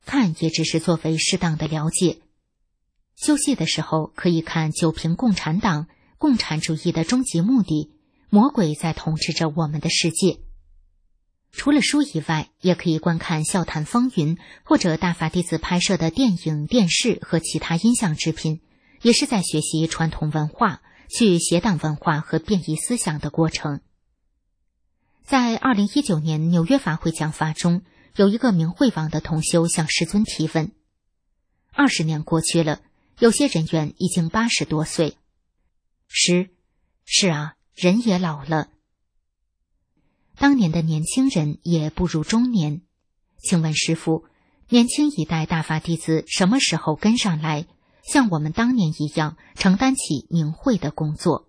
看也只是作为适当的了解。休息的时候可以看《九评共产党》，共产主义的终极目的，魔鬼在统治着我们的世界。除了书以外，也可以观看《笑谈风云》或者大法弟子拍摄的电影、电视和其他音像制品，也是在学习传统文化、去邪党文化和变异思想的过程。在2019年纽约法会讲法中，有一个明慧网的同修向师尊提问：20年过去了，有些人员已经80多岁。是啊，人也老了。当年的年轻人也步入中年，请问师父，年轻一代大法弟子什么时候跟上来，像我们当年一样承担起明慧的工作？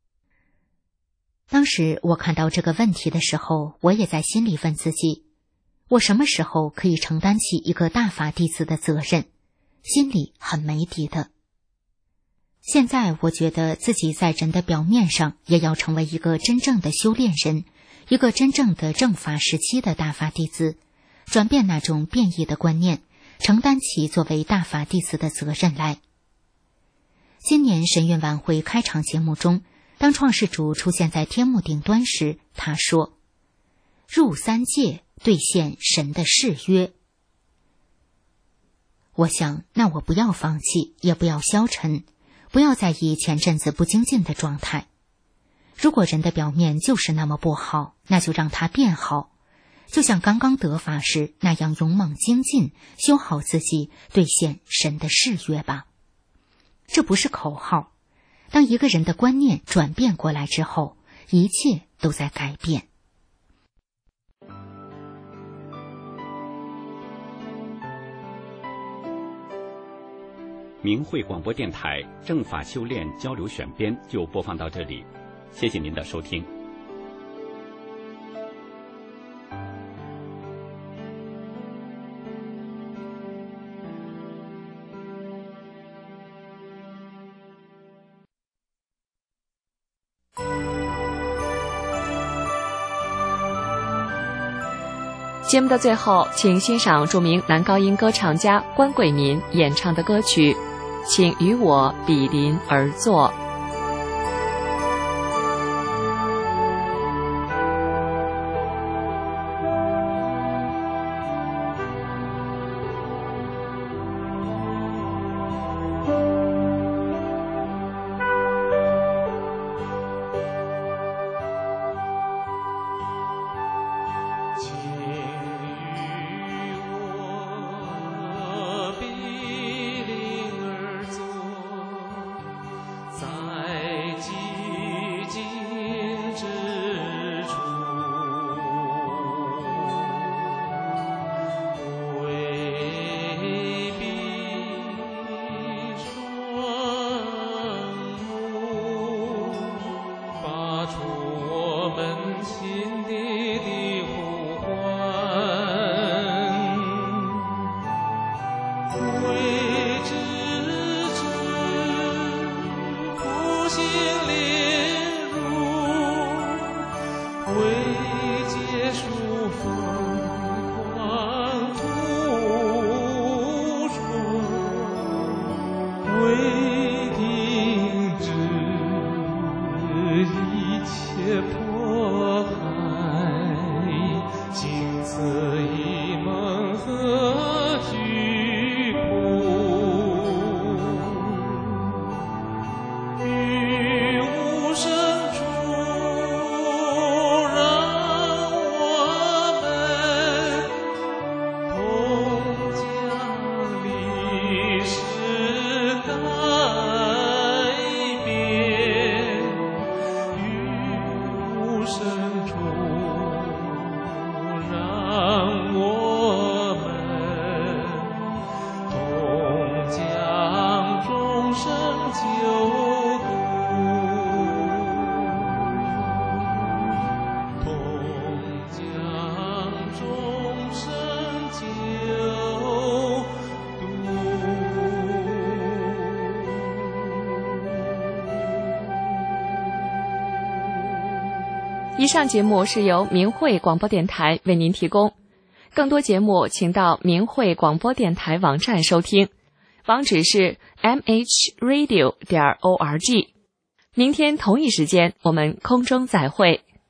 当时我看到这个问题的时候，我也在心里问自己，我什么时候可以承担起一个大法弟子的责任？心里很没底的。现在我觉得自己在人的表面上也要成为一个真正的修炼人，一个真正的正法时期的大法弟子，转变那种变异的观念，承担起作为大法弟子的责任来。今年神韵晚会开场节目中，当创世主出现在天幕顶端时，他说：入三界，兑现神的誓约。我想，那我不要放弃，也不要消沉，不要在意前阵子不精进的状态。如果人的表面就是那么不好，那就让它变好，就像刚刚得法时那样勇猛精进，修好自己，兑现神的誓约吧。这不是口号，当一个人的观念转变过来之后，一切都在改变。 明慧广播电台正法修炼交流选编就播放到这里，谢谢您的收听。 节目的最后，请欣赏著名男高音歌唱家关贵民演唱的歌曲《请与我比邻而坐》。以上节目是由明慧广播电台为您提供。 更多节目请到明慧广播电台网站收听，网址是 mhradio.org。明天同一时间我们空中再会。